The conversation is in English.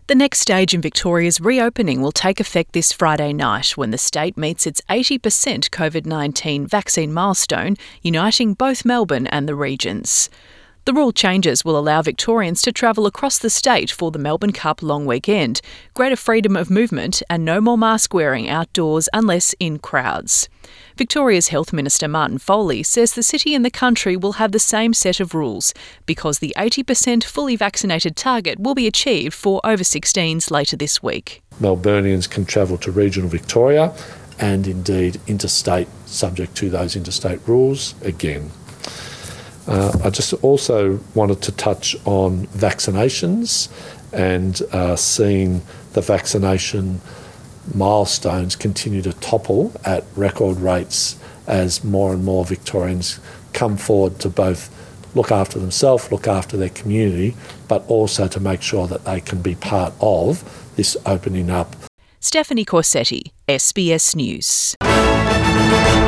The next stage in Victoria's reopening will take effect this Friday night when the state meets its 80% COVID-19 vaccine milestone, uniting both Melbourne and the regions. The rule changes will allow Victorians to travel across the state for the Melbourne Cup long weekend, greater freedom of movement and no more mask wearing outdoors unless in crowds. Victoria's Health Minister Martin Foley says the city and the country will have the same set of rules because the 80% fully vaccinated target will be achieved for over 16s later this week. Melburnians can travel to regional Victoria and indeed interstate, subject to those interstate rules again. I just also wanted to touch on vaccinations and seeing the vaccination milestones continue to topple at record rates as more and more Victorians come forward to both look after themselves, look after their community, but also to make sure that they can be part of this opening up. Stephanie Corsetti, SBS News.